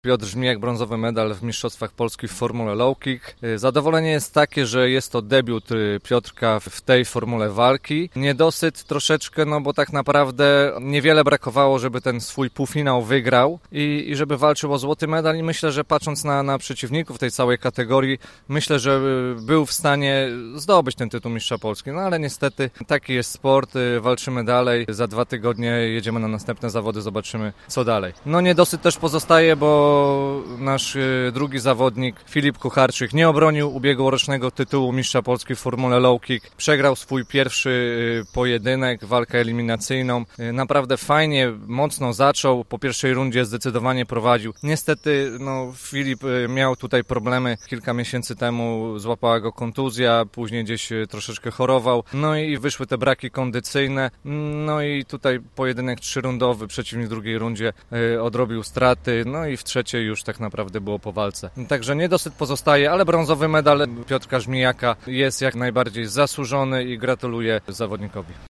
Piotr Żmijak, brązowy medal w Mistrzostwach Polski w formule low kick. Zadowolenie jest takie, że jest to debiut Piotrka w tej formule walki. Niedosyt troszeczkę, no bo tak naprawdę niewiele brakowało, żeby ten swój półfinał wygrał i żeby walczył o złoty medal i myślę, że patrząc na przeciwników tej całej kategorii, myślę, że był w stanie zdobyć ten tytuł mistrza Polski. No ale niestety taki jest sport, walczymy dalej. Za 2 tygodnie jedziemy na następne zawody, zobaczymy co dalej. No niedosyt też pozostaje, bo nasz drugi zawodnik Filip Kucharczyk nie obronił ubiegłorocznego tytułu mistrza Polski w formule low kick. Przegrał swój pierwszy pojedynek, walkę eliminacyjną. Naprawdę fajnie, mocno zaczął. Po pierwszej rundzie zdecydowanie prowadził. Niestety Filip miał tutaj problemy. Kilka miesięcy temu złapała go kontuzja, później gdzieś troszeczkę chorował. No i wyszły te braki kondycyjne. No i tutaj pojedynek 3-rundowy, przeciwnik w drugiej rundzie odrobił straty. No i w trzeciej już tak naprawdę było po walce. Także niedosyt pozostaje, ale brązowy medal Piotrka Żmijaka jest jak najbardziej zasłużony i gratuluję zawodnikowi.